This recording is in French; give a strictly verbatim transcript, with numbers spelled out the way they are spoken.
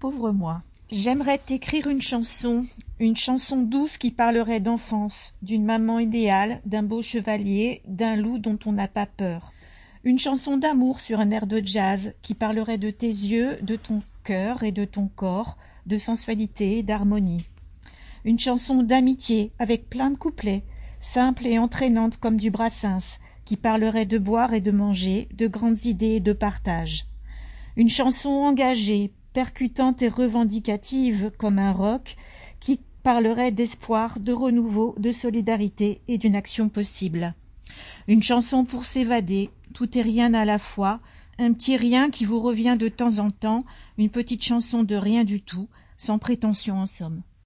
pauvre moi. J'aimerais t'écrire une chanson, une chanson douce qui parlerait d'enfance, d'une maman idéale, d'un beau chevalier, d'un loup dont on n'a pas peur. Une chanson d'amour sur un air de jazz qui parlerait de tes yeux, de ton cœur et de ton corps, de sensualité et d'harmonie. Une chanson d'amitié avec plein de couplets, simple et entraînante comme du Brassens, qui parlerait de boire et de manger, de grandes idées et de partage. Une chanson engagée, percutante et revendicative comme un rock, qui parlerait d'espoir, de renouveau, de solidarité et d'une action possible. Une chanson pour s'évader, tout et rien à la fois, un petit rien qui vous revient de temps en temps, une petite chanson de rien du tout, sans prétention en somme.